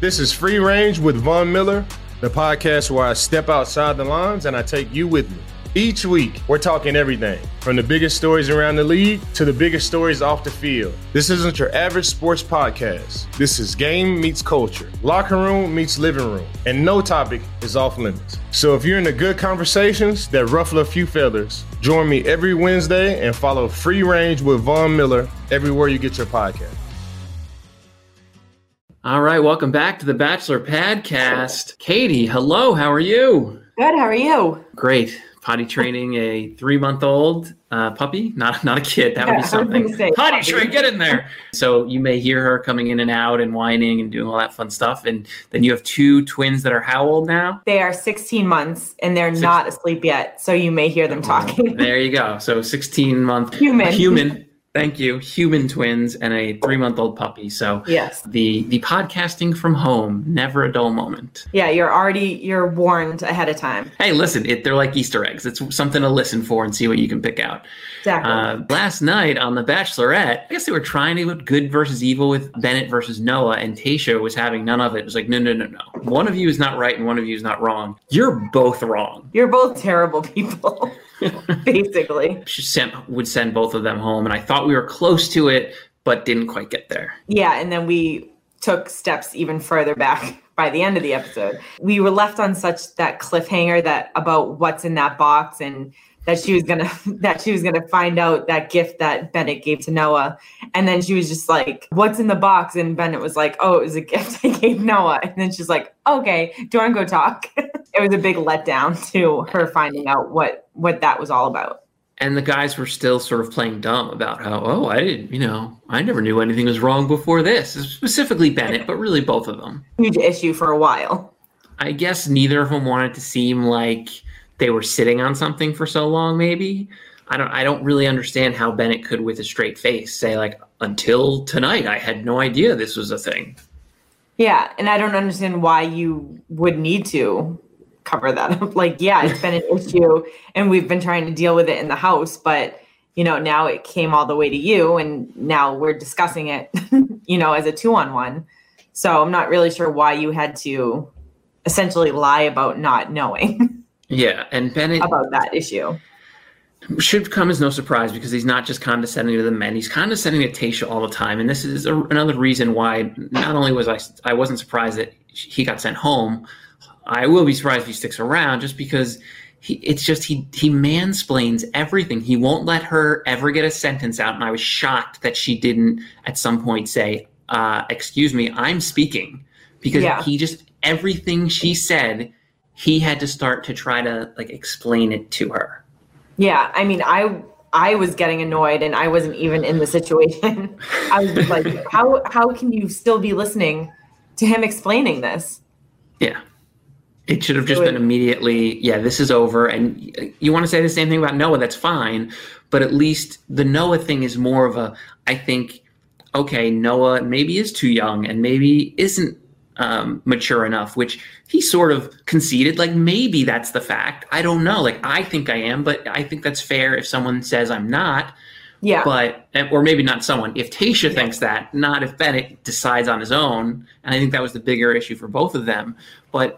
This is Free Range with Von Miller, the podcast where I step outside the lines and I take you with me. Each week, we're talking everything from the biggest stories around the league to the biggest stories off the field. This isn't your average sports podcast. This is game meets culture, locker room meets living room, and no topic is off limits. So if you're into good conversations that ruffle a few feathers, join me every Wednesday and follow Free Range with Von Miller everywhere you get your podcast. All right, welcome back to the Bachelor Podcast. Katie, hello, how are you? Good, how are you? Great. Potty training a 3-month-old puppy, not a kid. That would be something. Potty train, get in there. So you may hear her coming in and out and whining and doing all that fun stuff. And then you have 2 twins that are how old now? They are 16 months and they're not asleep yet. So you may hear them talking. There you go. So 16-month human. Thank you. Human twins and a 3-month-old puppy. So yes, the podcasting from home, never a dull moment. Yeah, you're warned ahead of time. Hey, listen, they're like Easter eggs. It's something to listen for and see what you can pick out. Exactly. Last night on The Bachelorette, I guess they were trying to put good versus evil with Bennett versus Noah, and Tayshia was having none of it. It was like, no. One of you is not right and one of you is not wrong. You're both wrong. You're both terrible people. Basically. She would send both of them home, and I thought we were close to it, but didn't quite get there. Yeah, and then we took steps even further back by the end of the episode. We were left on such that cliffhanger that about what's in that box, and that she was gonna find out that gift that Bennett gave to Noah. And then she was just like, what's in the box? And Bennett was like, oh, it was a gift I gave Noah. And then she's like, okay, do you want to go talk? It was a big letdown to her finding out what that was all about. And the guys were still sort of playing dumb about how, I never knew anything was wrong before this. Specifically Bennett, but really both of them. Huge issue for a while. I guess neither of them wanted to seem like they were sitting on something for so long, maybe. I don't really understand how Bennett could, with a straight face, say, like, until tonight, I had no idea this was a thing. Yeah, and I don't understand why you would need to cover that up. Like, yeah, it's been an issue, and we've been trying to deal with it in the house, but, now it came all the way to you, and now we're discussing it, as a 2-on-1. So I'm not really sure why you had to essentially lie about not knowing. Yeah, and Bennett about that issue should come as no surprise because he's not just condescending to the men; he's condescending to Tayshia all the time. And this is another reason why not only was I wasn't surprised that he got sent home. I will be surprised if he sticks around, just because he mansplains everything. He won't let her ever get a sentence out, and I was shocked that she didn't at some point say, "Excuse me, I'm speaking," because he just everything she said. He had to start to try to explain it to her. Yeah, I mean, I was getting annoyed, and I wasn't even in the situation. I was just like, how can you still be listening to him explaining this? Yeah, it should have just been immediately. Yeah, this is over, and you want to say the same thing about Noah? That's fine, but at least the Noah thing is more of a. I think, okay, Noah maybe is too young, and maybe isn't mature enough, which he sort of conceded, maybe that's the fact. I don't know. I think I am, but I think that's fair if someone says I'm not. Yeah. But, or maybe not someone. If Tayshia thinks that, not if Bennett decides on his own. And I think that was the bigger issue for both of them. But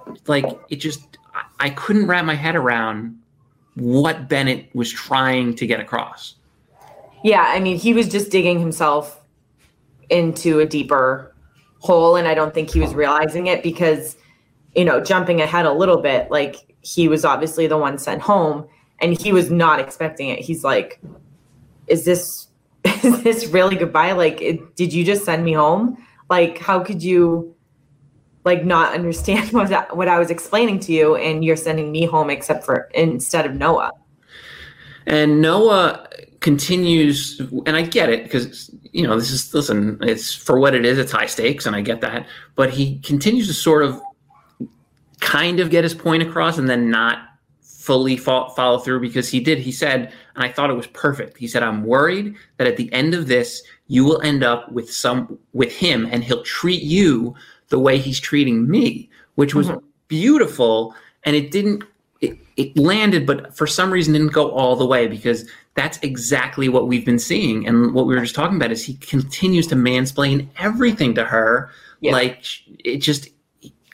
I couldn't wrap my head around what Bennett was trying to get across. Yeah. I mean, he was just digging himself into a deeper hole, and I don't think he was realizing it because, jumping ahead a little bit, he was obviously the one sent home, and he was not expecting it. He's like, is this really goodbye? Did you just send me home? How could you not understand what I was explaining to you, and you're sending me home instead of Noah? And Noah continues, and I get it because, it's for what it is, it's high stakes, and I get that. But he continues to sort of kind of get his point across and then not fully follow through, because he said, and I thought it was perfect. He said, I'm worried that at the end of this, you will end up with him and he'll treat you the way he's treating me, which was beautiful. And it landed, but for some reason didn't go all the way, because that's exactly what we've been seeing. And what we were just talking about is he continues to mansplain everything to her. Yeah.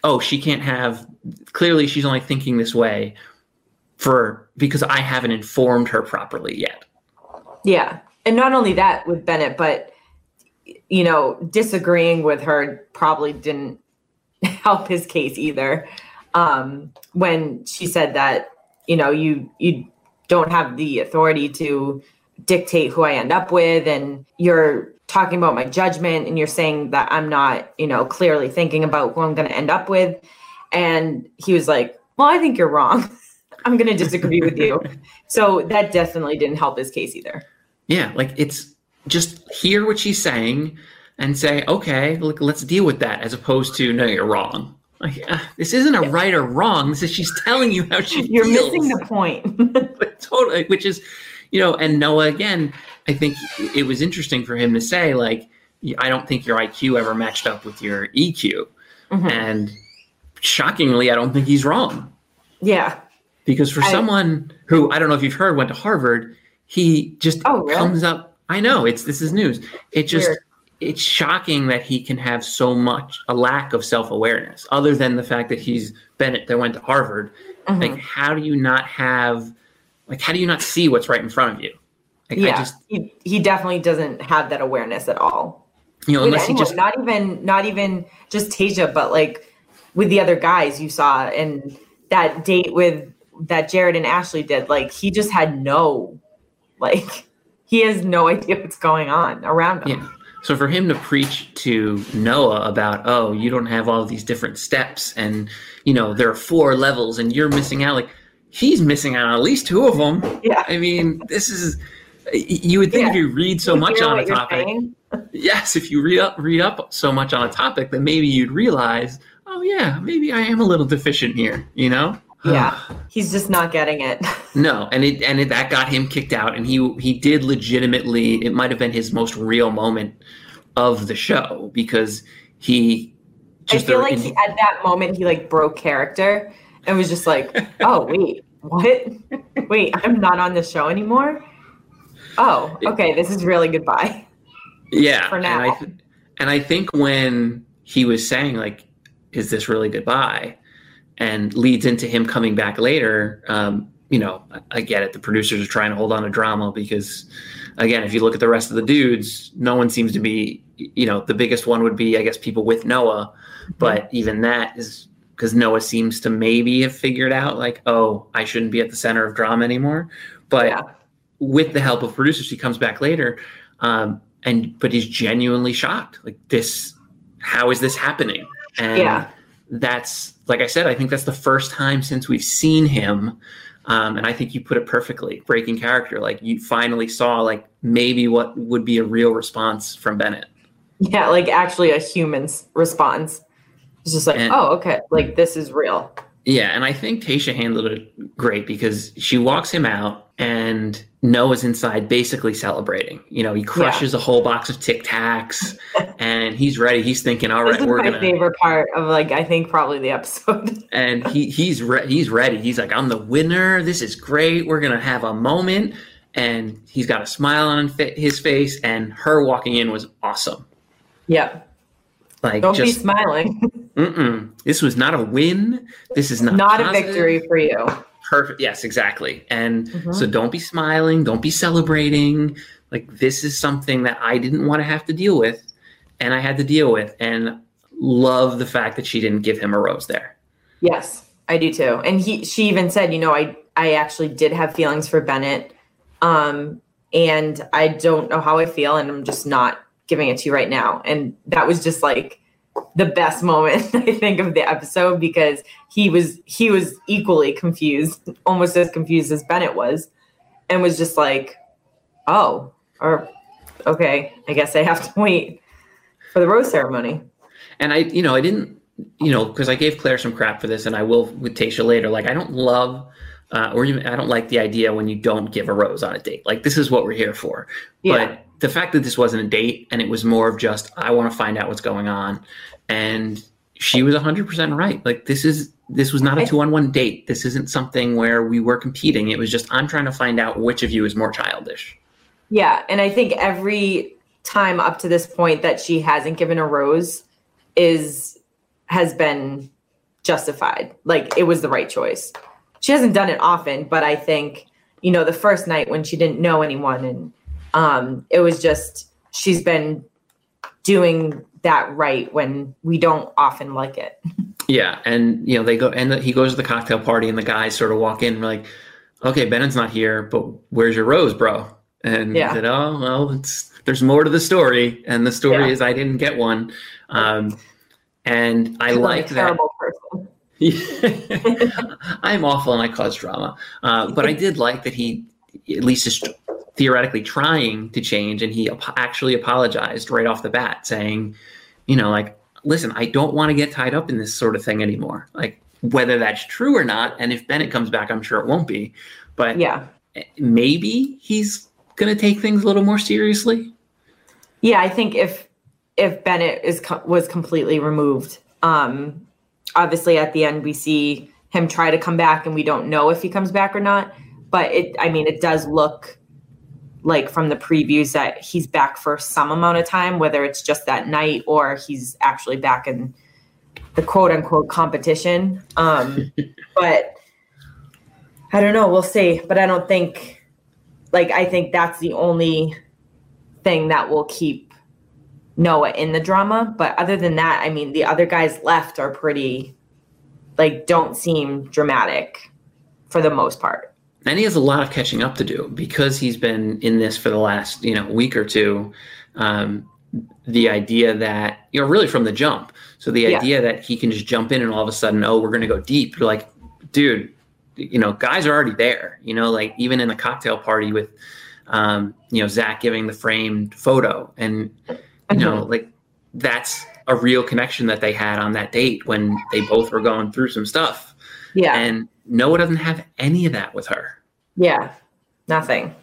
oh, she can't have, clearly she's only thinking this way because I haven't informed her properly yet. Yeah. And not only that with Bennett, but, disagreeing with her probably didn't help his case either. When she said that, you don't have the authority to dictate who I end up with, and you're talking about my judgment, and you're saying that I'm not, clearly thinking about who I'm going to end up with. And he was like, well, I think you're wrong. I'm going to disagree with you. So that definitely didn't help his case either. Yeah. Like, it's just hear what she's saying and say, okay, look, let's deal with that, as opposed to, no, you're wrong. Like, this isn't a right or wrong. This is, she's telling you how she You're feels. missing the point. But totally, which is, and Noah, again, I think it was interesting for him to say, like, I don't think your IQ ever matched up with your EQ. Mm-hmm. And shockingly, I don't think he's wrong. Yeah. Because for someone who, I don't know if you've heard, went to Harvard, he just comes up. I know, this is news. It just, weird. It's shocking that he can have so much, a lack of self-awareness, other than the fact that he's Bennett that went to Harvard. Mm-hmm. Like, how do you not see what's right in front of you? Like, he definitely doesn't have that awareness at all. Unless he just not even just Tayshia, but like with the other guys you saw, and that date that Jared and Ashley did, like, he just had he has no idea what's going on around him. Yeah. So for him to preach to Noah about, oh, you don't have all these different steps, and there are 4 levels, and you're missing out. Like, he's missing out on at least 2 of them. Yeah. I mean, this is. You would think if you read so much on a topic, yes, if you read up so much on a topic, then maybe you'd realize, oh yeah, maybe I am a little deficient here. Yeah, he's just not getting it. No, and that got him kicked out, and he did legitimately. It might have been his most real moment of the show, because he just. I feel like at that moment he broke character and was just like, oh wait, what? Wait, I'm not on the show anymore. Oh, okay, this is really goodbye. Yeah, for now. And I think when he was saying, like, is this really goodbye? And leads into him coming back later, I get it. The producers are trying to hold on to drama because, again, if you look at the rest of the dudes, no one seems to be, the biggest one would be, I guess, people with Noah. But even that is because Noah seems to maybe have figured out, like, oh, I shouldn't be at the center of drama anymore. But with the help of producers, he comes back later. But he's genuinely shocked. Like, how is this happening? And that's, like I said, I think that's the first time since we've seen him. And I think you put it perfectly, breaking character. Like, you finally saw, like, maybe what would be a real response from Bennett. Yeah, like actually a human's response. It's just like, oh, okay, like, this is real. Yeah, and I think Tayshia handled it great because she walks him out and Noah's inside basically celebrating. He crushes a whole box of Tic Tacs and he's ready. He's thinking, all right, we're my favorite part of, I think probably the episode. And he's ready. He's like, I'm the winner. This is great. We're going to have a moment. And he's got a smile on his face, and her walking in was awesome. Yep. Don't be smiling. This was not a win. This is not positive. A victory for you. Perfect. Yes, exactly. And so don't be smiling. Don't be celebrating. Like, this is something that I didn't want to have to deal with, and I had to deal with. And love the fact that she didn't give him a rose there. Yes, I do too. And she even said, I actually did have feelings for Bennett, and I don't know how I feel, and I'm just not giving it to you right now. And that was just like the best moment, I think, of the episode, because he was equally confused, almost as confused as Bennett was, and was just like, oh, or okay, I guess I have to wait for the rose ceremony. And I didn't, because I gave Claire some crap for this, and I will with Tayshia later. Like, I don't love, or even I don't like the idea when you don't give a rose on a date. Like, this is what we're here for. Yeah. But the fact that this wasn't a date and it was more of just, I want to find out what's going on. And she was 100% right. Like, this was not a 2-on-1 date. This isn't something where we were competing. It was just, I'm trying to find out which of you is more childish. Yeah. And I think every time up to this point that she hasn't given a rose has been justified. Like, it was the right choice. She hasn't done it often, but I think, the first night when she didn't know anyone, and it was just, she's been doing that right when we don't often like it. Yeah. And, they go, and he goes to the cocktail party and the guys sort of walk in and like, okay, Bennett's not here, but where's your rose, bro? And he said, oh, well, there's more to the story. And the story is I didn't get one. And I like that. Terrible person. I'm awful and I cause drama. But I did like that he at least is theoretically trying to change. And he actually apologized right off the bat saying, like, listen, I don't want to get tied up in this sort of thing anymore. Like, whether that's true or not. And if Bennett comes back, I'm sure it won't be. But maybe he's going to take things a little more seriously. Yeah, I think if Bennett was completely removed, obviously at the end we see him try to come back and we don't know if he comes back or not. But it does look like from the previews that he's back for some amount of time, whether it's just that night or he's actually back in the quote unquote competition. But I don't know, we'll see. But I don't think, I think that's the only thing that will keep Noah in the drama. But other than that, the other guys left are pretty, don't seem dramatic for the most part. And he has a lot of catching up to do because he's been in this for the last, week or two. The idea that, really from the jump. So the idea that he can just jump in and all of a sudden, we're going to go deep. You're like, dude, guys are already there, even in the cocktail party with, Zach giving the framed photo and, that's a real connection that they had on that date when they both were going through some stuff. Yeah. And Noah doesn't have any of that with her. Yeah, nothing.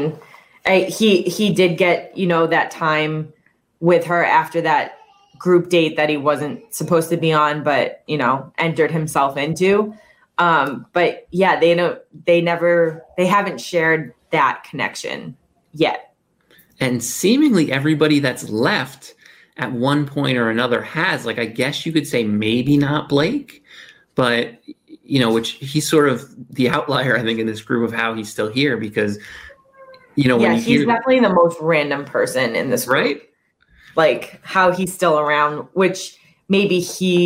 He did get, that time with her after that group date that he wasn't supposed to be on, but, entered himself into. But yeah, they haven't shared that connection yet. And seemingly everybody that's left at one point or another has, I guess you could say maybe not Blake, but which he's sort of the outlier, I think, in this group of how he's still here because, when he's definitely the most random person in this group. Right? How he's still around, which maybe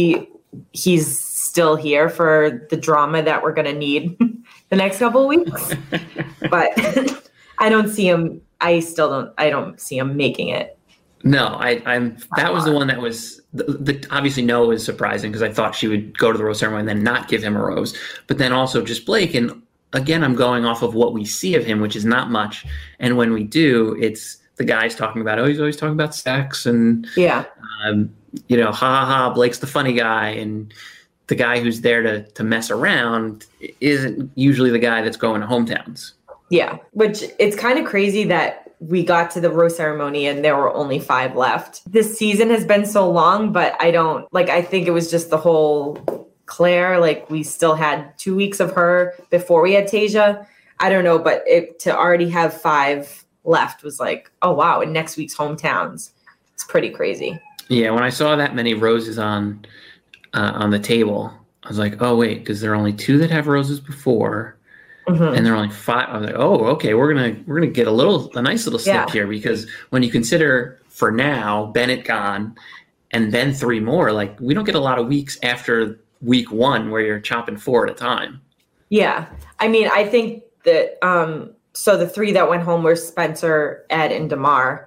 he's still here for the drama that we're going to need the next couple of weeks. But I don't see him. I don't see him making it. No, that was the one that was obviously Noah was surprising because I thought she would go to the rose ceremony and then not give him a rose, but then also just Blake. And again, I'm going off of what we see of him, which is not much. And when we do, it's the guys talking about, he's always talking about sex and ha ha ha, Blake's the funny guy. And the guy who's there to mess around isn't usually the guy that's going to hometowns. Yeah, which it's kind of crazy that we got to the rose ceremony and there were only 5 left. This season has been so long, but I think it was just the whole Claire, we still had 2 weeks of her before we had Tasia. I don't know, but to already have 5 left was oh wow, and next week's hometowns. It's pretty crazy. Yeah, when I saw that many roses on the table, I was like, oh wait, because there are only 2 that have roses before. Mm-hmm. And there are only 5. I was like, oh, okay, we're gonna get a nice little snip here because when you consider for now Bennett gone and then 3 more, we don't get a lot of weeks after week 1 where you're chopping 4 at a time. Yeah, I think that so the 3 that went home were Spencer, Ed, and Damar.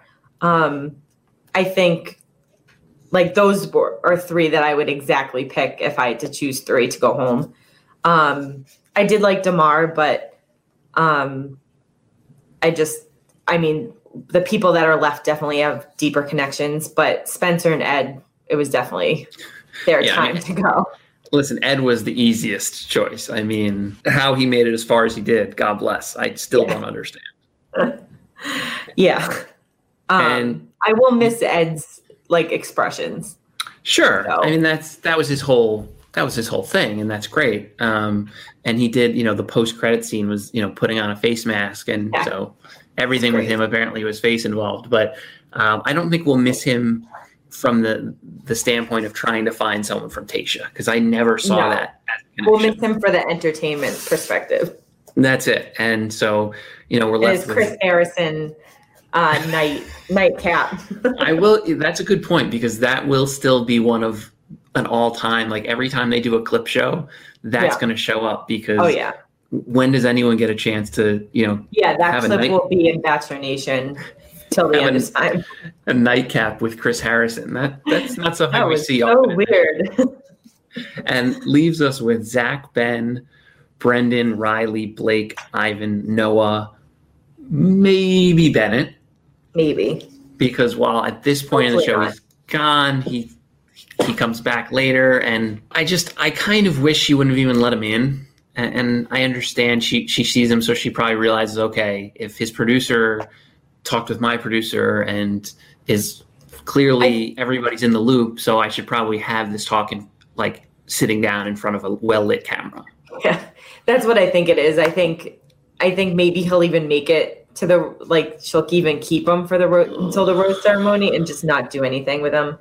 I think those are 3 that I would exactly pick if I had to choose 3 to go home. I did like Damar, but the people that are left definitely have deeper connections, but Spencer and Ed, it was definitely their time to go. Listen, Ed was the easiest choice. How he made it as far as he did, God bless. I still don't understand. Yeah. And I will miss Ed's expressions. Sure. So. That was his whole thing, and that's great. And he did, the post-credit scene was, putting on a face mask, and so everything with him apparently was face involved. But I don't think we'll miss him from the standpoint of trying to find someone from Tayshia, because I never saw that as a connection. We'll miss him for the entertainment perspective. That's it. And so, we're left with Chris Harrison nightcap. That's a good point, because that will still be one of an all-time, like every time they do a clip show, that's going to show up, because when does anyone get a chance to, that clip will be in Bachelor Nation till the end of time. A nightcap with Chris Harrison. That's not something we see so often. Weird. And leaves us with Zach, Ben, Brendan, Riley, Blake, Ivan, Noah, maybe Bennett. Maybe. Because while at this point in the show he's gone, he comes back later, and I kind of wish she wouldn't have even let him in. And I understand she sees him, so she probably realizes, okay, if his producer talked with my producer and is clearly everybody's in the loop, so I should probably have this talk in, like, sitting down in front of a well-lit camera. Yeah, that's what I think it is. I think maybe he'll even make it to the, like, she'll even keep him for until the rose ceremony and just not do anything with him.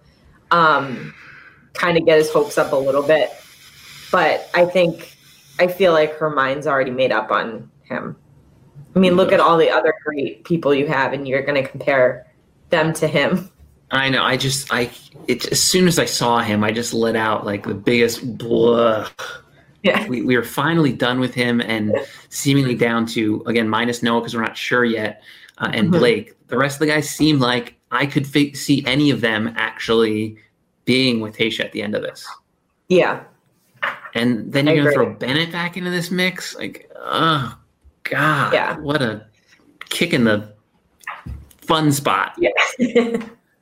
Kind of get his hopes up a little bit. But I feel like her mind's already made up on him. I mean, look at all the other great people you have, and you're going to compare them to him. I know. As soon as I saw him, I just let out like the biggest blah. Yeah. We were finally done with him, and seemingly down to, again, minus Noah because we're not sure yet, and Blake. The rest of the guys seemed like I could see any of them actually being with Tayshia at the end of this. Yeah. And then you're going to throw Bennett back into this mix? Like, oh, God. What a kick in the fun spot. Yeah.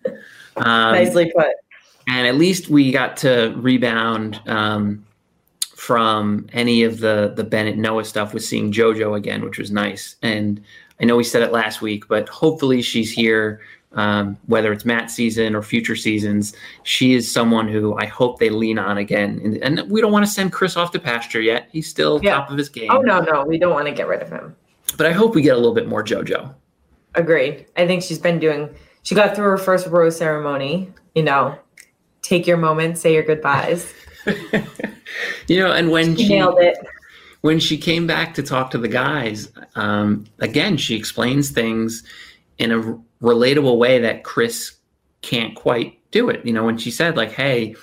Nicely put. And at least we got to rebound from any of the Bennett Noah stuff with seeing JoJo again, which was nice. And I know we said it last week, but hopefully she's here, whether it's Matt's season or future seasons. She is someone who I hope they lean on again. And we don't want to send Chris off to pasture yet. He's still top of his game. Oh, no. We don't want to get rid of him. But I hope we get a little bit more JoJo. Agreed. I think she got through her first rose ceremony, take your moment, say your goodbyes. And when she nailed it. When she came back to talk to the guys, again, she explains things in a relatable way that Chris can't quite do it. When she said, like, hey,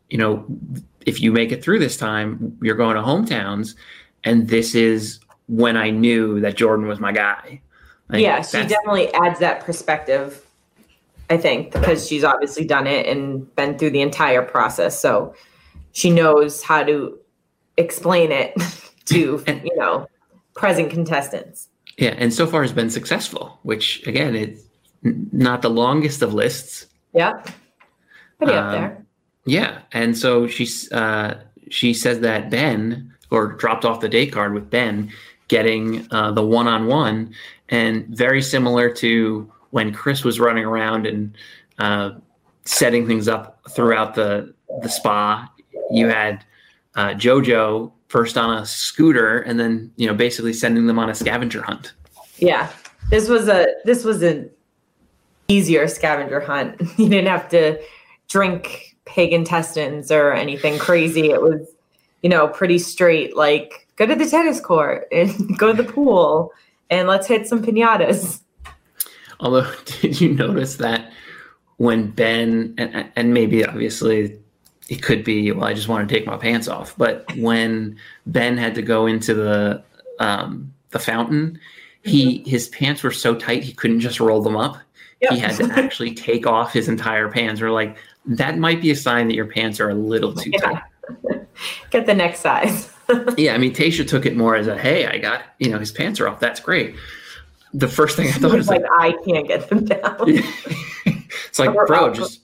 if you make it through this time, you're going to hometowns. And this is when I knew that Jordan was my guy. She definitely adds that perspective, I think, because she's obviously done it and been through the entire process. So she knows how to explain it to, present contestants. Yeah, and so far has been successful, which, again, it's not the longest of lists. Yeah, pretty up there. Yeah, and so she says that Ben, or dropped off the date card with Ben, getting the one-on-one, and very similar to when Chris was running around and setting things up throughout the spa. You had JoJo first on a scooter, and then basically sending them on a scavenger hunt. Yeah, this was an easier scavenger hunt. You didn't have to drink pig intestines or anything crazy. It was pretty straight, like, go to the tennis court and go to the pool and let's hit some piñatas. Although, did you notice that when Ben, and maybe obviously it could be, well, I just want to take my pants off, but when Ben had to go into the fountain, his pants were so tight he couldn't just roll them up. Yep. He had to actually take off his entire pants. We're like, that might be a sign that your pants are a little too tight. Get the next size. Yeah, I mean, Tayshia took it more as a, hey, I got, his pants are off. That's great. The first thing I thought was like, I can't get them down. It's like, bro, just,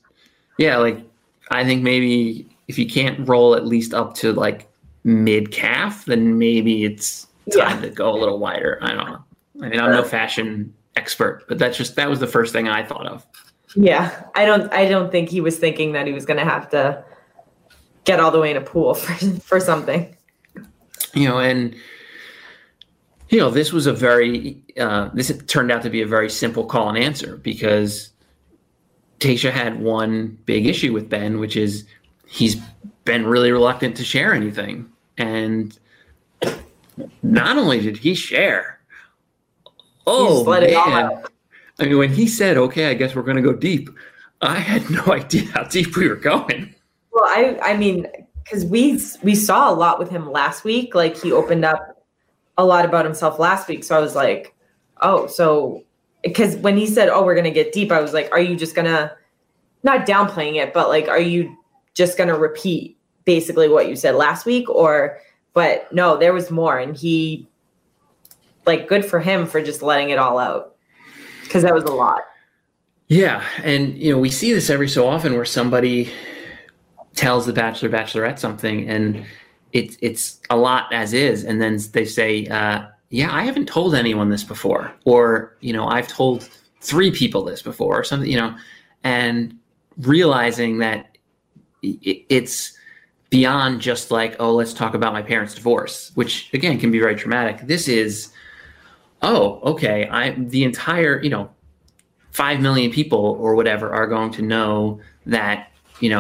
I think maybe if you can't roll at least up to like mid calf, then maybe it's time to go a little wider. I don't know. I mean, I'm no fashion expert, but that was the first thing I thought of. Yeah. I don't think he was thinking that he was going to have to get all the way in a pool for something. This was this turned out to be a very simple call and answer, because Tayshia had one big issue with Ben, which is he's been really reluctant to share anything. And not only did he share, man. I mean, when he said, okay, I guess we're going to go deep, I had no idea how deep we were going. Well, I mean, because we saw a lot with him last week. Like, he opened up a lot about himself last week. So I was like, oh, so because when he said, oh, we're going to get deep, I was like, are you just going to, not downplaying it, but like, are you just going to repeat basically what you said last week? But no, there was more. And he, like, good for him for just letting it all out, because that was a lot. Yeah. And, we see this every so often where somebody tells the bachelor, bachelorette something, and it's a lot as is. And then they say, yeah, I haven't told anyone this before. Or, I've told 3 people this before or something, and realizing that it's beyond just like, oh, let's talk about my parents' divorce, which again can be very traumatic. This is, oh, okay, the entire, 5 million people or whatever are going to know that,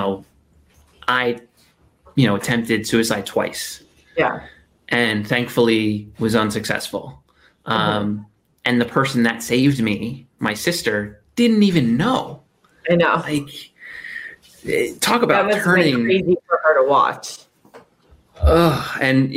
I, attempted suicide twice. Yeah. And thankfully was unsuccessful. And the person that saved me, my sister, didn't even know. I know. Like, talk about turning crazy for her to watch. And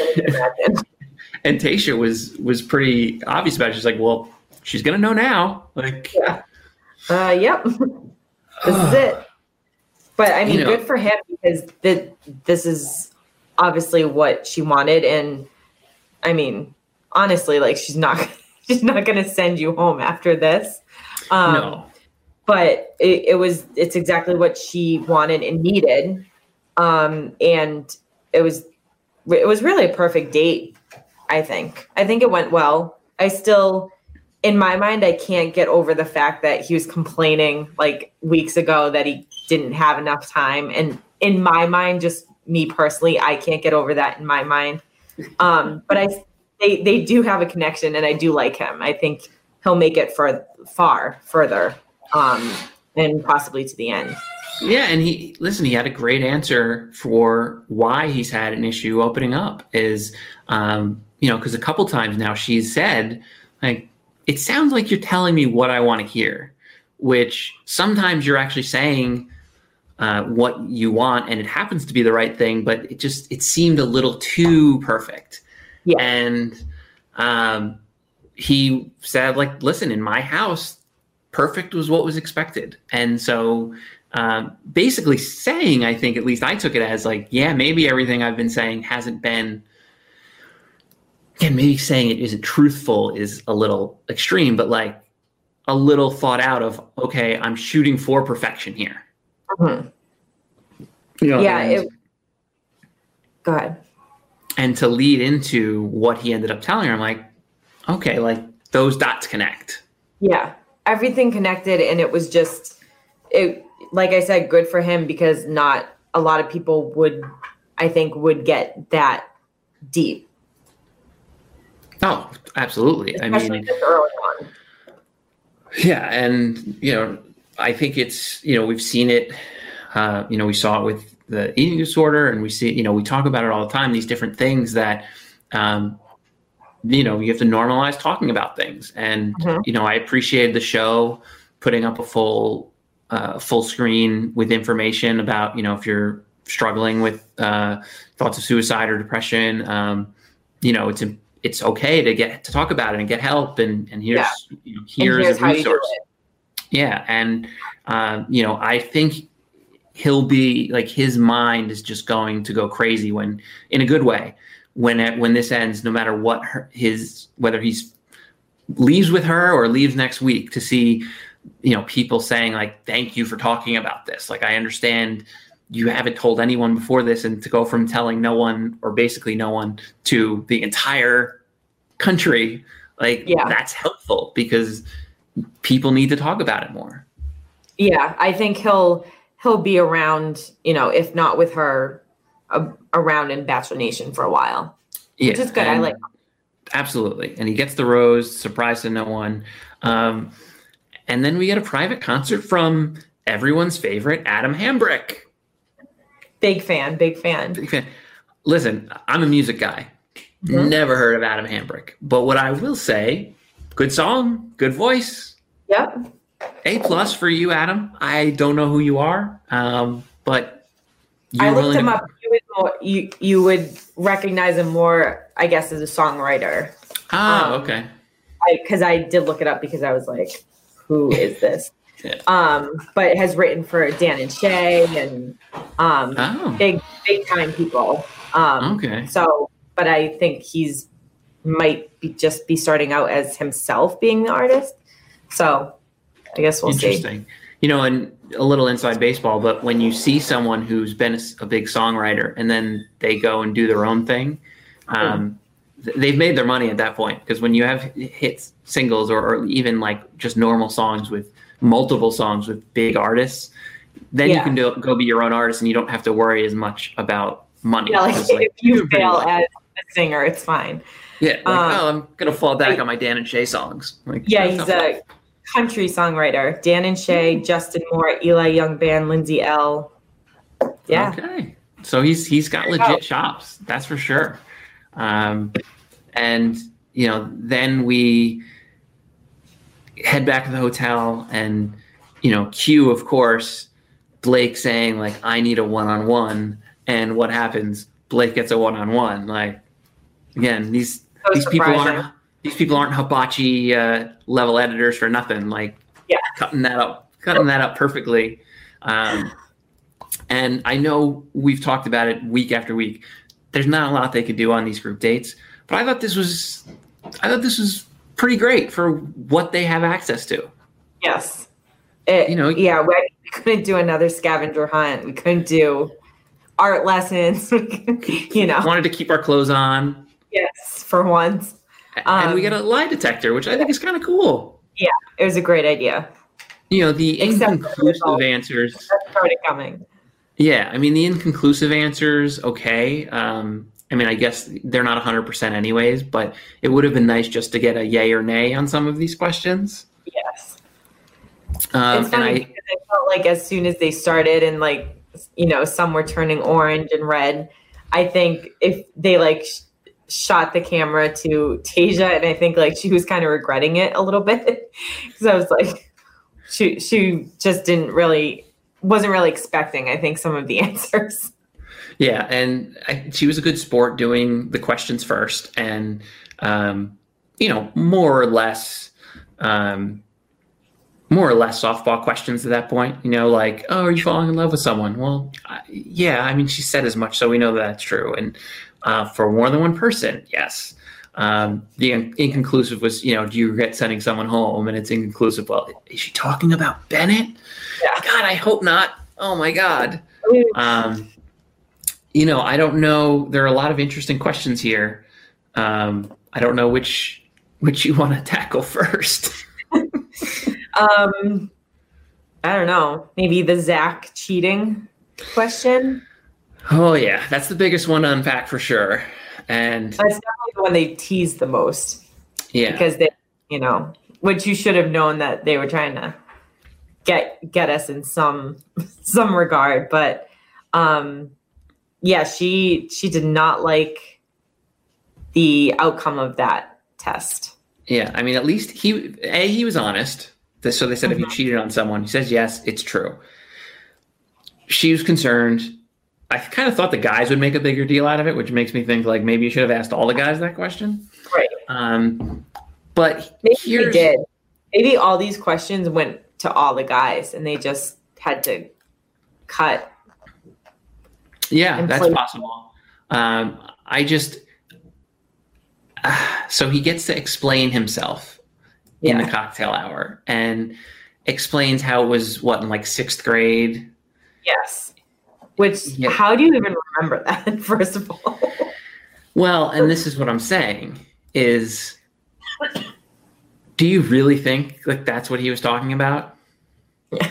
and Tayshia was pretty obvious about it. She's like, well, she's gonna know now. Like, yeah. Yep. This is it. But I mean, good for him, because this is obviously what she wanted. And I mean, honestly, like, she's not gonna send you home after this. No. But it's exactly what she wanted and needed. And it was really a perfect date, I think. I think it went well. I still, in my mind, I can't get over the fact that he was complaining like weeks ago that he didn't have enough time. And in my mind, just me personally, I can't get over that in my mind. But they do have a connection, and I do like him. I think he'll make it far further. And possibly to the end. Yeah, and he had a great answer for why he's had an issue opening up. Is because a couple times now she's said, like, it sounds like you're telling me what I want to hear, which sometimes you're actually saying what you want, and it happens to be the right thing, but it seemed a little too perfect. Yeah. And he said, like, listen, in my house, perfect was what was expected. And so basically saying, I think, at least I took it as like, yeah, maybe everything I've been saying hasn't been, again, maybe saying it isn't truthful is a little extreme, but like a little thought out of, okay, I'm shooting for perfection here. Mm-hmm. Yeah. Go ahead. And to lead into what he ended up telling her, I'm like, okay, like those dots connect. Yeah. Everything connected, and it was just, like I said, good for him, because not a lot of people would get that deep. Oh, absolutely. Especially, I mean, this early on. Yeah, and I think it's we've seen it. We saw it with the eating disorder, and we see we talk about it all the time. These different things that. You have to normalize talking about things. And, I appreciated the show putting up a full screen with information about, if you're struggling with thoughts of suicide or depression, it's okay to get to talk about it and get help. And here's a resource. Yeah. And, I think he'll be like, his mind is just going to go crazy in a good way. When this ends, no matter what whether he's leaves with her or leaves next week, to see, people saying like, thank you for talking about this. Like, I understand you haven't told anyone before this, and to go from telling no one or basically no one to the entire country, like, that's helpful, because people need to talk about it more. Yeah. I think he'll be around, if not with her, around in Bachelor Nation for a while, which is good. I like. Absolutely. And he gets the rose, surprise to no one. And then we get a private concert from everyone's favorite Adam Hambrick. Big fan. Big fan. Listen, I'm a music guy. Mm-hmm. Never heard of Adam Hambrick. But what I will say, good song, good voice. Yep. A+ for you, Adam. I don't know who you are, but I looked him up. You would recognize him more, I guess, as a songwriter. Okay. Because I did look it up because I was like, who is this? Yeah. But has written for Dan and Shay and big time people. Okay. So, but I think he's might just be starting out as himself being the artist. So I guess we'll see. Interesting. And a little inside baseball, but when you see someone who's been a big songwriter and then they go and do their own thing, they've made their money at that point. Because when you have hit singles or even like just normal songs with multiple songs with big artists, then you can go be your own artist and you don't have to worry as much about money. Yeah, like if you fail as a singer, it's fine. Yeah, I'm gonna fall back on my Dan and Shay songs. Like, he's a country songwriter. Dan and Shay, Justin Moore, Eli Young Band, Lindsay L. Yeah. Okay. So he's got legit chops, that's for sure. And then we head back to the hotel, and cue, of course, Blake saying like, "I need a one-on-one," and what happens? Blake gets a one-on-one. Like, again, these people aren't hibachi level editors for nothing. Like, cutting that up perfectly. And I know we've talked about it week after week. There's not a lot they could do on these group dates, but I thought this was pretty great for what they have access to. Yes. We couldn't do another scavenger hunt. We couldn't do art lessons. Wanted to keep our clothes on. Yes, for once. And we get a lie detector, which I think is kind of cool. Yeah, it was a great idea. The inconclusive answers. That's started coming. Yeah, I mean, the inconclusive answers, okay. I guess they're not 100% anyways, but it would have been nice just to get a yay or nay on some of these questions. Yes. It's funny because I felt like as soon as they started and some were turning orange and red, I think if they shot the camera to Tasia, and I think she was kind of regretting it a little bit because I was like, she just wasn't really expecting, I think, some of the answers. Yeah, and she was a good sport doing the questions first, and more or less softball questions at that point. Like, oh, are you falling in love with someone? Well, yeah. She said as much, so we know that's true. And for more than one person, yes. The inconclusive was, do you regret sending someone home? And it's inconclusive. Well, is she talking about Bennett? Yeah. God, I hope not. Oh my God. I don't know. There are a lot of interesting questions here. I don't know which you want to tackle first. I don't know. Maybe the Zach cheating question. Oh yeah, that's the biggest one to unpack for sure. And that's definitely the one they teased the most. Yeah, because they, which you should have known that they were trying to get us in some regard. But she did not like the outcome of that test. Yeah, at least he was honest. So they said, if you cheated on someone, he says, yes, it's true. She was concerned. I kind of thought the guys would make a bigger deal out of it, which makes me think maybe you should have asked all the guys that question. Right. But maybe they did. Maybe all these questions went to all the guys and they just had to cut. Yeah, that's possible. So he gets to explain himself in the cocktail hour and explains how it was in 6th grade. Yes. Which, how do you even remember that, first of all? Well, and this is what I'm saying is, do you really think that's what he was talking about? Yeah.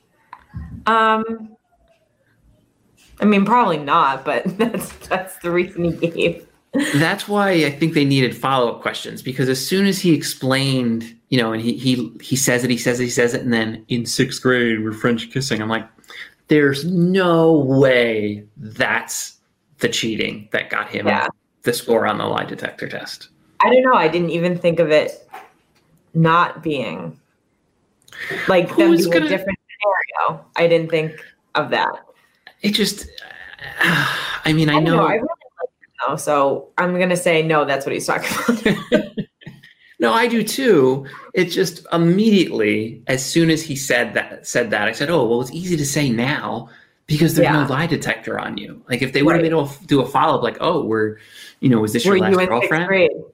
Probably not, but that's the reason he gave. That's why I think they needed follow-up questions, because as soon as he explained, and he says it, and then in 6th grade we're French kissing. I'm like, there's no way that's the cheating that got him the score on the lie detector test. I don't know. I didn't even think of it not being like them being a different scenario. I didn't think of that. It just, I know. I really like him though, so I'm gonna say no. That's what he's talking about. No, I do too. It just immediately, as soon as he said that, I said, "Oh, well, it's easy to say now because there's no lie detector on you." Like if they would have been able to do a follow up, like, "Oh, was this your last girlfriend?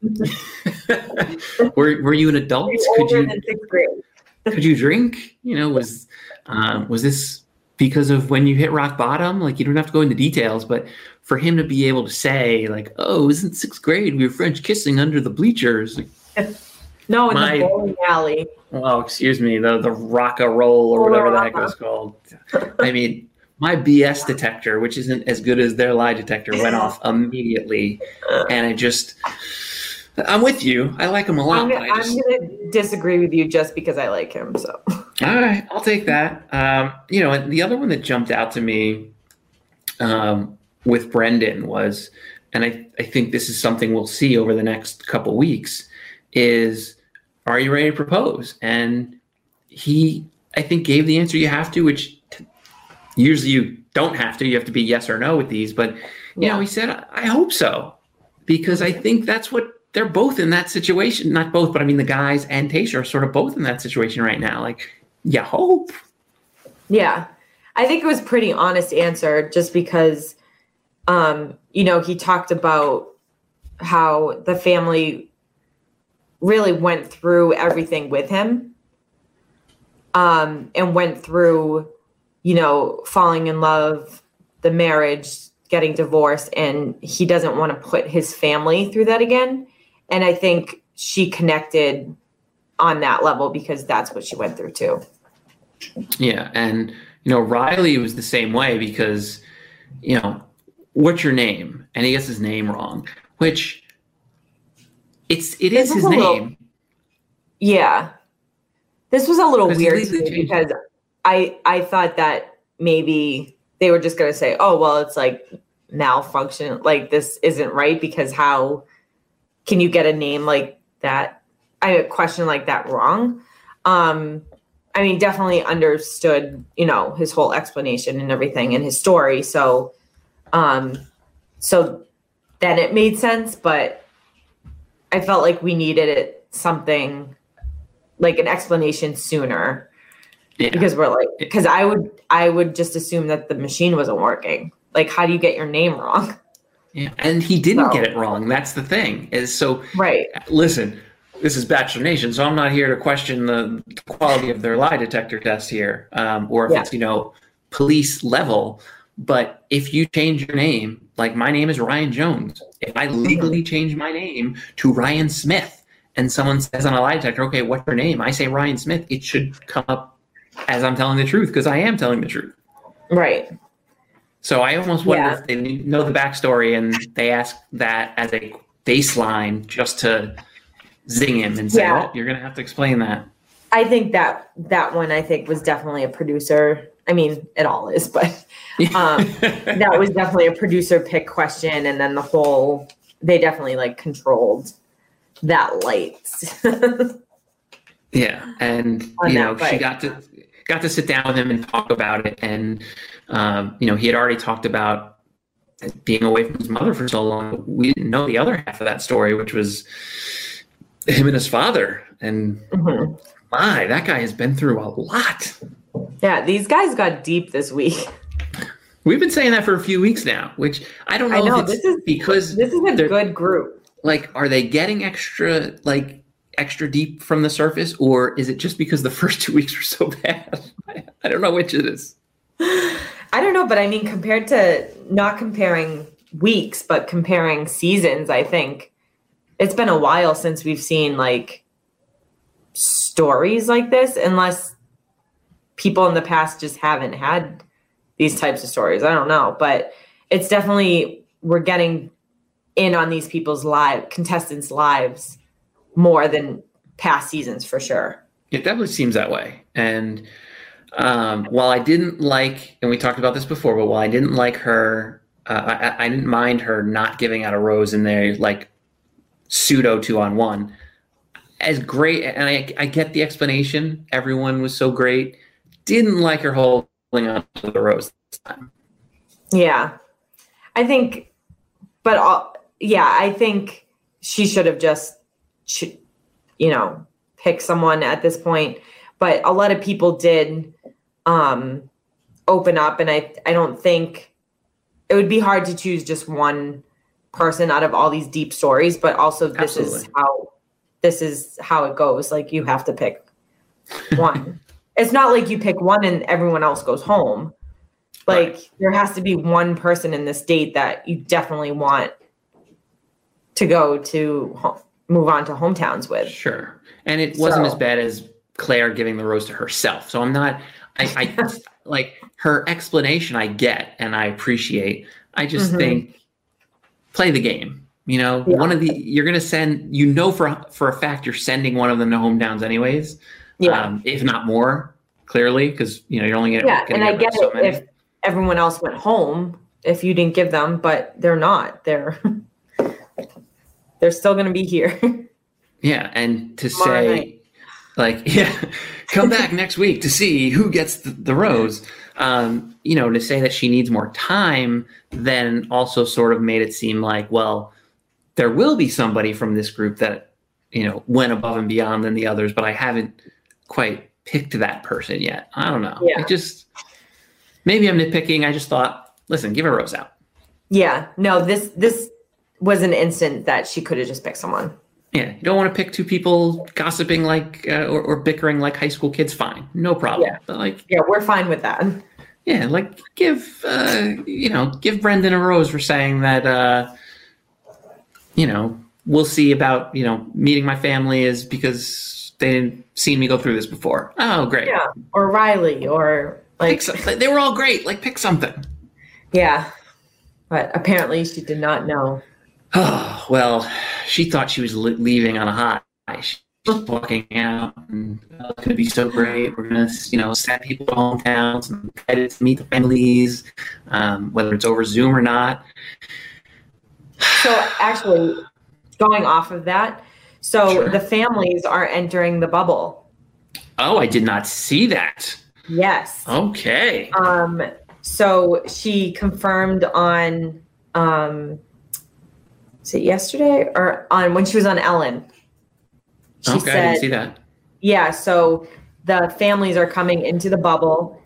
Were you an adult? Could you drink? Was this because of when you hit rock bottom?" Like you don't have to go into details, but for him to be able to say like, "Oh, it was in 6th grade. We were French kissing under the bleachers." Like, no, in the bowling alley. Well, excuse me, the rock-a-roll or whatever that was called. I mean, my BS detector, which isn't as good as their lie detector, went off immediately. And I'm with you. I like him a lot. I'm going to disagree with you just because I like him. So, all right, I'll take that. And the other one that jumped out to me with Brendan was, and I think this is something we'll see over the next couple weeks, is, are you ready to propose? And he, I think, gave the answer you have to, which usually you don't have to. You have to be yes or no with these. But, he said, I hope so. Because I think that's what they're both in that situation. Not both, but I mean the guys and Tayshia are sort of both in that situation right now. Like, you hope. Yeah. I think it was a pretty honest answer just because, he talked about how the family really went through everything with him, and went through, falling in love, the marriage, getting divorced, and he doesn't want to put his family through that again. And I think she connected on that level because that's what she went through too. Yeah. And, Riley was the same way because, what's your name? And he gets his name wrong, which it is his name. Yeah. This was a little weird to me because I thought that maybe they were just going to say, oh, well, it's like malfunction. Like this isn't right because how can you get a name like that? A question like that wrong. Definitely understood, his whole explanation and everything and his story. So then it made sense, but I felt like we needed something like an explanation sooner because I would just assume that the machine wasn't working. Like, how do you get your name wrong? Yeah. And he didn't get it wrong. That's the thing right. Listen, this is Bachelor Nation, so I'm not here to question the quality of their lie detector test here, or if it's, police level. But if you change your name, like my name is Ryan Jones, if I legally change my name to Ryan Smith and someone says on a lie detector, okay, what's your name? I say Ryan Smith, it should come up as I'm telling the truth because I am telling the truth. Right. So I almost wonder if they know the backstory and they ask that as a baseline just to zing him and say, oh, you're going to have to explain that. I think that one, was definitely a producer. I mean, it all is, but that was definitely a producer pick question. And then they definitely controlled that light. Yeah. And, she got to sit down with him and talk about it. And, he had already talked about being away from his mother for so long. We didn't know the other half of that story, which was him and his father. And that guy has been through a lot. Yeah, these guys got deep this week. We've been saying that for a few weeks now, which I don't know if it's because this is a good group. Like, are they getting extra deep from the surface, or is it just because the first 2 weeks were so bad? I don't know which it is. I don't know, but I mean, compared to not comparing weeks, but comparing seasons, I think it's been a while since we've seen stories like this, unless people in the past just haven't had these types of stories. I don't know, but it's definitely, we're getting in on these people's contestants' lives more than past seasons for sure. It definitely seems that way. And while I didn't like, and we talked about this before, but while I didn't like her, I didn't mind her not giving out a rose in there, like pseudo 2-on-1. As great, and I get the explanation. Everyone was so great. Didn't like her holding on to the rose this time. Yeah, I think, I think she should have just, picked someone at this point. But a lot of people did open up, and I don't think it would be hard to choose just one person out of all these deep stories. But also, this is how it goes. Like, you have to pick one. It's not like you pick one and everyone else goes home. Like, right. There has to be one person in this date that you definitely want to go to move on to hometowns with. Sure. And it wasn't as bad as Claire giving the rose to herself. So I'm not, I like her explanation I get and I appreciate. I just think play the game. One of you're going to send, for a fact, you're sending one of them to hometowns anyways. Yeah. If not more, clearly, because, you're only going to get and I get it if everyone else went home, if you didn't give them, but they're not. They're still going to be here. Yeah. And to say, come back next week to see who gets the rose, to say that she needs more time then also sort of made it seem like, well, there will be somebody from this group that, went above and beyond than the others, but I haven't quite picked that person yet. I don't know. Yeah. Maybe I'm nitpicking. I just thought, listen, give a rose out. Yeah. No, this was an instant that she could have just picked someone. Yeah. You don't want to pick two people gossiping or bickering like high school kids. Fine. No problem. Yeah. But we're fine with that. Yeah. Give Brendan a rose for saying that, we'll see about, meeting my family is because they didn't see me go through this before. Oh, great. Yeah. Or Riley or they were all great. Pick something. Yeah. But apparently she did not know. Oh, well, she thought she was leaving on a high. She was walking out and it's going to be so great. We're going to, send people to hometowns and excited to meet the families, whether it's over Zoom or not. So actually, going off of that, the families are entering the bubble. Oh, I did not see that. Yes. Okay. So she confirmed on, is it yesterday or on when she was on Ellen? She said, I didn't see that. Yeah. So the families are coming into the bubble.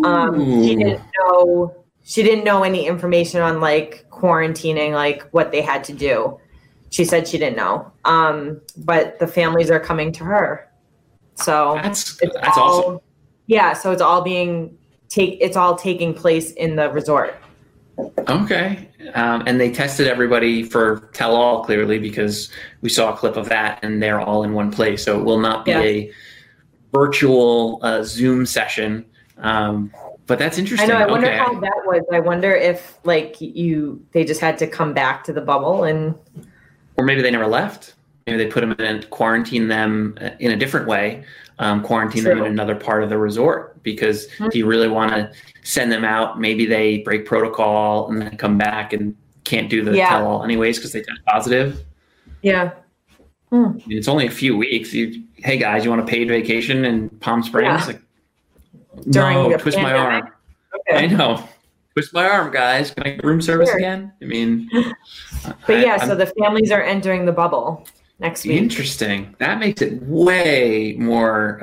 She didn't know any information on quarantining, what they had to do. She said she didn't know. But the families are coming to her. So that's awesome. Yeah. So it's all taking place in the resort. Okay. And they tested everybody for tell-all clearly because we saw a clip of that and they're all in one place. So it will not be a virtual Zoom session. But that's interesting. I know. I wonder how that was. I wonder if they just had to come back to the bubble or maybe they never left. Maybe they put them in, quarantine them in a different way, quarantine them in another part of the resort because do you really want to send them out? Maybe they break protocol and then come back and can't do the tell-all anyways because they test positive. Yeah. I mean, it's only a few weeks. Hey guys, you want a paid vacation in Palm Springs? During twist my arm. Okay. I know. Twist my arm, guys. Can I get room service again? I mean, but so the families are entering the bubble next week. Interesting. That makes it way more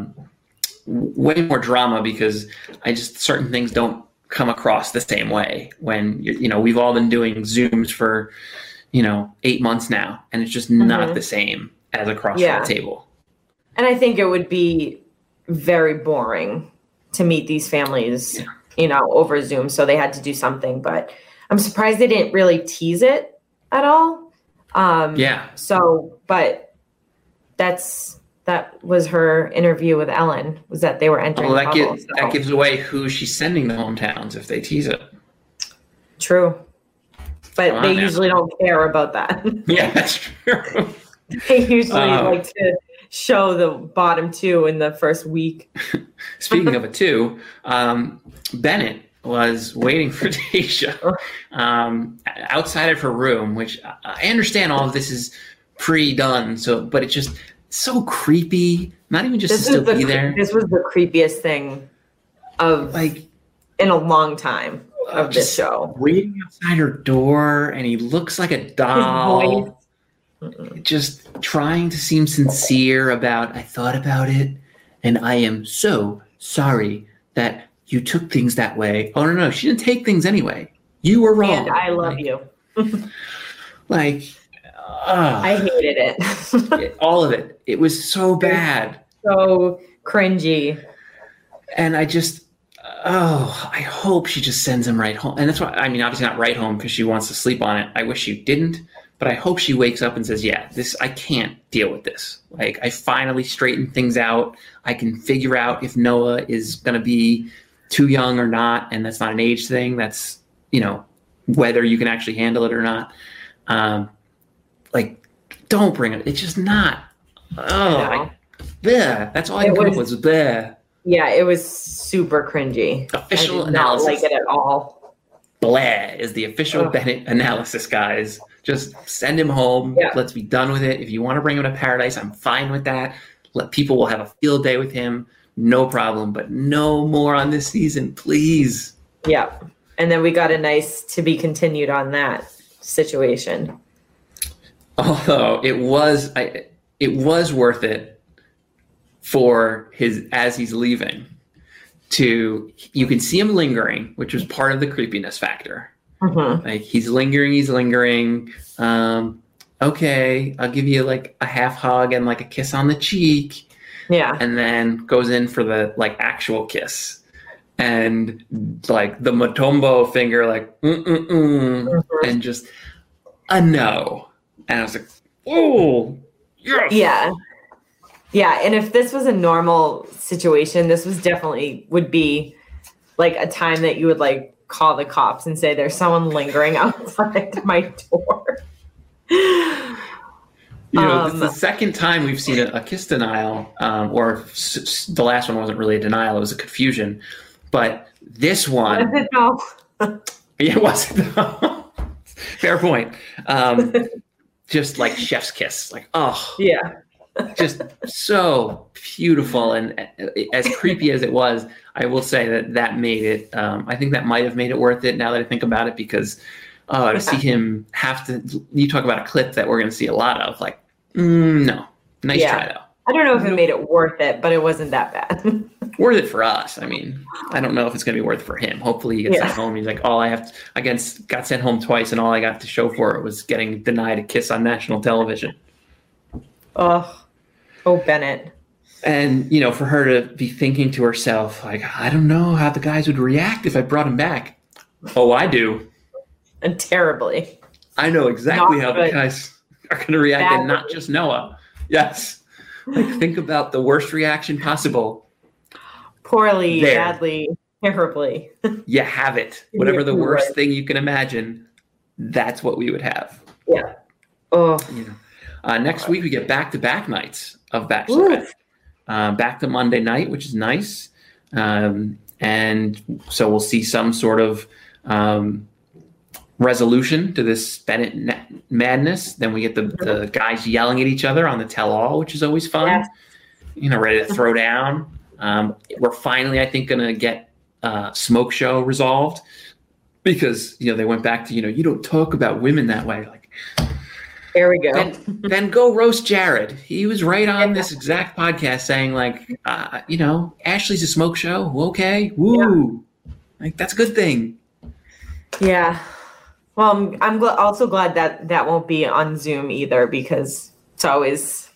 drama because certain things don't come across the same way when we've all been doing Zooms for 8 months now, and it's just not the same as across the table. And I think it would be very boring to meet these families, over Zoom. So they had to do something, but I'm surprised they didn't really tease it at all. So, but that was her interview with Ellen, was that they were entering the bubble. That gives away who she's sending to hometowns if they tease it. True. But they usually don't care about that. Yeah, that's true. They usually like to show the bottom two in the first week. Speaking of a two, Bennett was waiting for Tayshia outside of her room, which I understand all of this is pre-done, but it's just so creepy. Not even just to still be there. This was the creepiest thing in a long time of this show. Waiting outside her door, and he looks like a doll. Just trying to seem sincere about, I thought about it, and I am so sorry that you took things that way. Oh, no, she didn't take things anyway. You were wrong. And I love you. I hated it. All of it. It was so bad. So cringy. And I just, I hope she just sends him right home. And that's why, I mean, obviously not right home because she wants to sleep on it. I wish she didn't. But I hope she wakes up and says, yeah, I can't deal with this. Like, I finally straightened things out. I can figure out if Noah is going to be too young or not. And that's not an age thing. That's, whether you can actually handle it or not. Don't bring it. It's just not. That's all I can come up with was bleh. Yeah, it was super cringy. Official I did analysis. Not like it at all. Bleh is the official Bennett analysis, guys. Just send him home. Yeah. Let's be done with it. If you want to bring him to paradise, I'm fine with that. People will have a field day with him. No problem. But no more on this season, please. Yeah. And then we got a nice to be continued on that situation. Although it was worth it for as he's leaving you can see him lingering, which was part of the creepiness factor. Mm-hmm. Like he's lingering. Okay, I'll give you like a half hug and like a kiss on the cheek. Yeah. And then goes in for the like actual kiss. And like the Mutombo finger, like, Mm-hmm. and just a no. And I was like, oh, yes. Yeah. Yeah. And if this was a normal situation, this would be like a time that you would like call the cops and say, there's someone lingering outside my door. It's the second time we've seen a kiss denial, or the last one wasn't really a denial. It was a confusion. But this one. Was it no? Yeah, it wasn't. Fair point. Just like chef's kiss. Like, oh. Yeah. Just so beautiful. And as creepy as it was, I will say that made it, I think that might have made it worth it now that I think about it, because to see him you talk about a clip that we're going to see a lot of, like, no. Nice try, though. I don't know if it made it worth it, but it wasn't that bad. Worth it for us. I mean, I don't know if it's going to be worth it for him. Hopefully he gets sent home. He's like, got sent home twice, and all I got to show for it was getting denied a kiss on national television. Oh, Bennett. And, for her to be thinking to herself, like, I don't know how the guys would react if I brought him back. Oh, I do. And terribly. I know exactly how the guys are going to react, and not just Noah. Yes. Like, think about the worst reaction possible. Poorly, badly, terribly. You have it. Whatever the worst thing you can imagine, that's what we would have. Yeah. Oh. Next week, we get back-to-back nights of Bachelorette. Back to Monday night, which is nice. And so we'll see some sort of resolution to this Bennett madness. Then we get the guys yelling at each other on the tell-all, which is always fun. Yes. Ready to throw down. We're finally, I think, going to get Smoke Show resolved, because they went back to you don't talk about women that way. Like, there we go. Then go roast Jared. He was right on this exact podcast saying like, Ashley's a smoke show. Okay, woo, like that's a good thing. Yeah. Well, I'm also glad that won't be on Zoom either, because it's always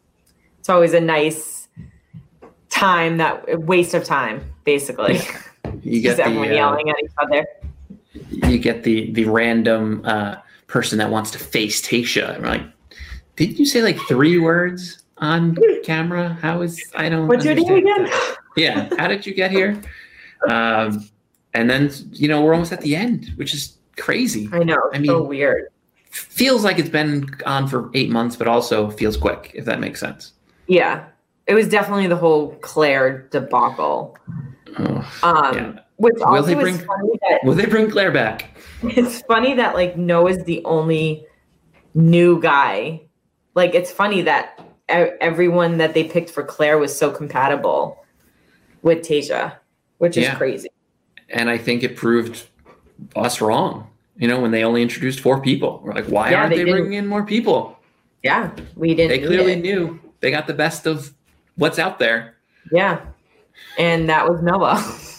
a nice time, that waste of time, basically. You get everyone yelling at each other. You get the random person that wants to face Tayshia. I'm like, did you say like 3 words on camera? What's your name again? Yeah. How did you get here? And then, we're almost at the end, which is crazy. I know. I mean, so weird. Feels like it's been on for 8 months, but also feels quick, if that makes sense. Yeah. It was definitely the whole Claire debacle. Which also is funny that will they bring Claire back? It's funny that like Noah's the only new guy. Like it's funny that everyone that they picked for Claire was so compatible with Tayshia, which is crazy. And I think it proved us wrong. You know, when they only introduced 4 people, we're like, why aren't they bringing in more people? Yeah, we didn't. They clearly knew they got the best of what's out there. Yeah, and that was Noah.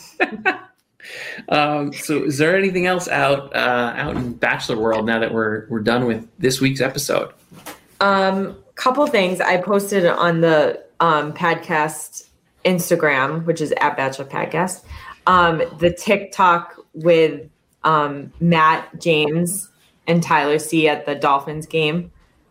So is there anything else out in Bachelor world now that we're done with this week's episode? Couple things I posted on the podcast Instagram, which is at Bachelor Podcast. The TikTok with Matt James and Tyler C at the Dolphins game.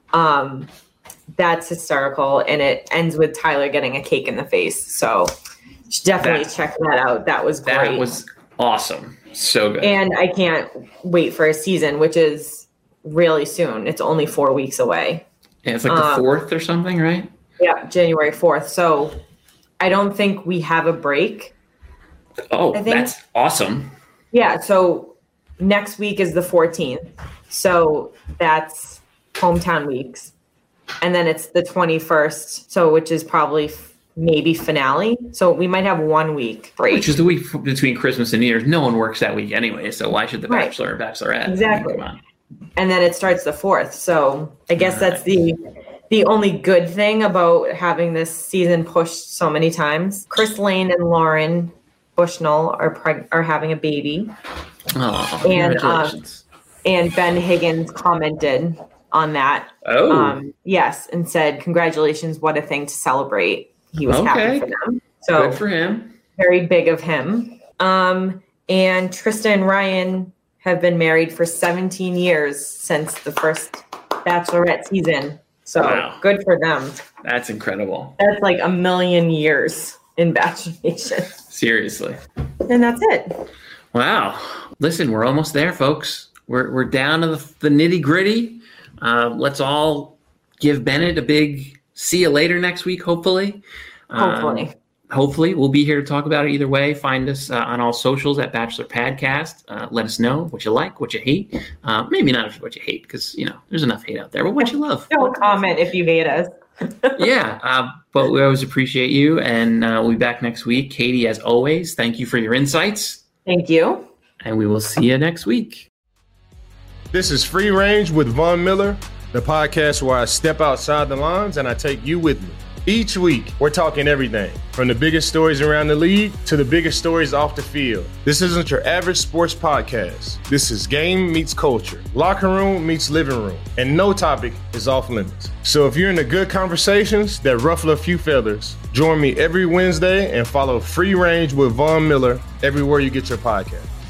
That's hysterical, and it ends with Tyler getting a cake in the face. So you should definitely check that out. That was great. That was awesome. So good. And I can't wait for a season, which is really soon. It's only 4 weeks away. Yeah, it's like the 4th or something, right? Yeah, January 4th. So I don't think we have a break. Oh, that's awesome. Yeah, so next week is the 14th. So that's hometown weeks. And then it's the 21st, so which is probably maybe finale. So we might have 1 week break. Which is the week between Christmas and New Year's. No one works that week anyway, so why should the Bachelor or Bachelorette? Exactly. Come on. And then it starts the 4th. So I guess that's the only good thing about having this season pushed so many times. Chris Lane and Lauren Bushnell are having a baby. Oh, congratulations. And Ben Higgins commented on that. Oh. Yes, and said, congratulations, what a thing to celebrate. He was happy for them. So good for him. Very big of him. And Trista and Ryan have been married for 17 years since the first Bachelorette season. So good for them. That's incredible. That's like a million years in Bachelor Nation. Seriously. And that's it. Wow. Listen, we're almost there, folks. We're down to the nitty gritty. Let's all give Bennett a big see you later next week, hopefully. Hopefully. We'll be here to talk about it either way. Find us on all socials at Bachelor Podcast. Let us know what you like, what you hate. Maybe not what you hate, because, you know, there's enough hate out there, but what you love. Don't comment if you hate us. But we always appreciate you, and we'll be back next week. Katie, as always, thank you for your insights. Thank you. And we will see you next week. This is Free Range with Von Miller, the podcast where I step outside the lines and I take you with me. Each week, we're talking everything from the biggest stories around the league to the biggest stories off the field. This isn't your average sports podcast. This is game meets culture, locker room meets living room, and no topic is off limits. So if you're into good conversations that ruffle a few feathers, join me every Wednesday and follow Free Range with Von Miller everywhere you get your podcast.